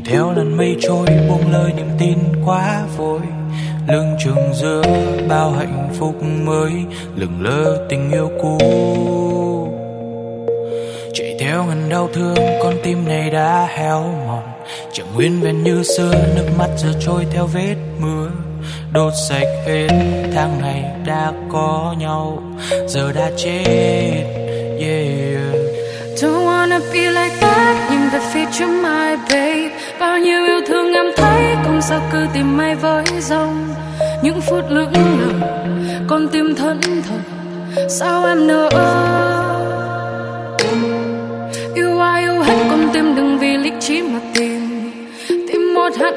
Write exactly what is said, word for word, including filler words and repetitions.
theo làn mây trôi buông lời niềm tin quá vội, lưng chừng giữa bao hạnh phúc mới, lừng lơ tình yêu cũ. Chạy theo ngàn đau thương con tim này đã héo mòn, chẳng nguyên vẹn như xưa, nước mắt giờ trôi theo vết mưa, đốt sạch hết tháng ngày đã có nhau, giờ đã chết. Yeah. Don't wanna be like that, nhìn về phía trước my babe. Bao nhiêu yêu thương em thấy, không sao cứ tìm mây với dòng. Những phút lững lờ, con tim thẫn thờ, sao em nỡ? Yêu ai yêu hết con tim, đừng vì lý trí mà tìm tìm một hạt